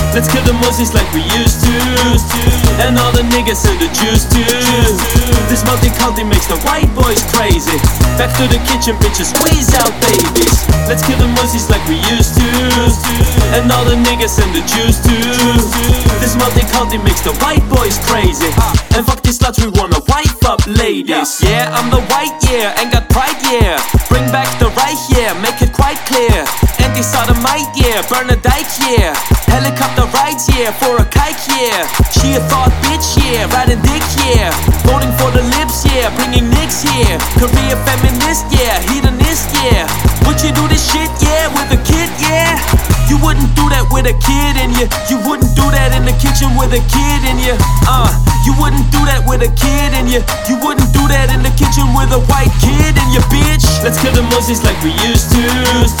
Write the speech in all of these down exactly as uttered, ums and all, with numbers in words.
Let's kill the Muzzies like we used to, and all the niggas and the Jews too. This multiculti makes the white boys crazy. Back to the kitchen, bitches, squeeze out babies. Let's kill the Muzzies like we used to, and all the niggas and the Jews too. This multiculti makes the white boys crazy. And fuck these sluts, we wanna wife up ladies. Yeah, I'm the white, yeah, ain't got pride, yeah. Bring back the right, yeah, make it quite clear. Anti-sodomite, yeah, burn a dike, yeah. Helicopter rides, yeah, for a kike, yeah. She a thought bitch, yeah, riding dick, yeah. Voting for the lips, yeah, bringing nicks, yeah. Career feminist, yeah, hedonist, yeah. Would you do this shit, yeah, with a kid, yeah? You wouldn't do that with a kid in you. You wouldn't do that in the kitchen with a kid in you. Uh, you wouldn't do that with a kid in you. You wouldn't do that in the kitchen with a white kid in you, bitch. Let's kill the Muzzies like we used to,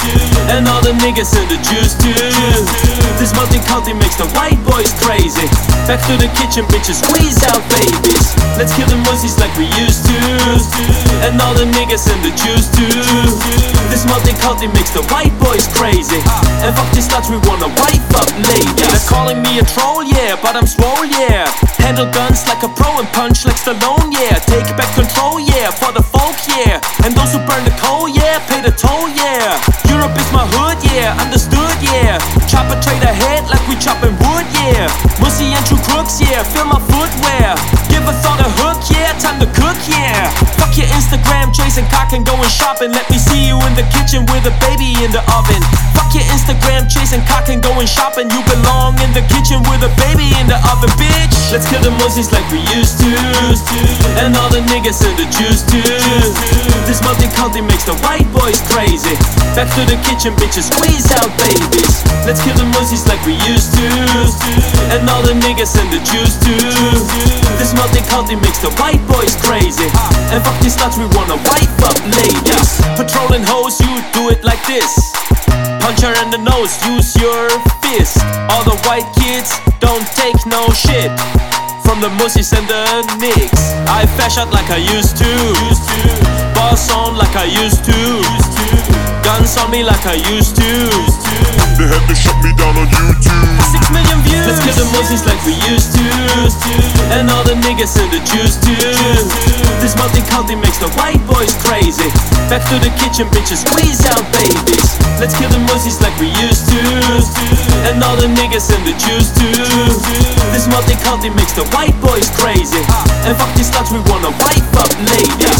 and all the niggas and the Jews too. This multiculti makes the white boys crazy. Back to the kitchen, bitches, squeeze out babies. Let's kill the Muzzies like we used to, and all the niggas and the Jews too. This multiculti makes the white boys crazy. And fuck these sluts, we wanna wife up ladies. They're calling me a troll, yeah, but I'm swole, yeah. Handle guns like a pro and punch like Stallone, yeah. Take back control, yeah, for the folk, yeah. And those who burn the coal, yeah, pay the toll, yeah. Europe is my hood, yeah, understood, yeah. Chop a trade ahead like we chopping wood, yeah. Mussy and true crooks, yeah, feel my footwear. Give a thought a hook, yeah, time to cook, yeah. Fuck your Instagram, chasing cock and going shopping. Let me see you in the kitchen with a baby in the oven. Fuck your Instagram, chasing cock and going shopping. You belong in the kitchen with a baby in the oven, bitch. Let's kill the Muzzies like we used to, and all the niggas and the Jews too. This multiculti makes the white boys crazy. Back to the kitchen, bitches, squeeze out babies. Let's kill the Muzzies like we used to, and all the niggas and the Jews too. This multiculti makes the white boys crazy. And fuck these sluts, we wanna wife up ladies. Patrolling hoes, you do it like this. Punch her in the nose, use your fist. All the white kids don't take no shit from the Muzzies and the nicks. I fash out like I used to, boss on like I used to, guns on me like I used to. They had to shut me down on YouTube. Six million views. Let's kill the Muzzies like we used to, and all the niggas and the Jews too. This multiculti makes the white boys crazy. Back to the kitchen, bitches, squeeze out babies. Let's kill the Muzzies like we used to, and all the niggas and the Jews too. This multiculti makes the white boys crazy. And fuck these sluts, we wanna wife up ladies.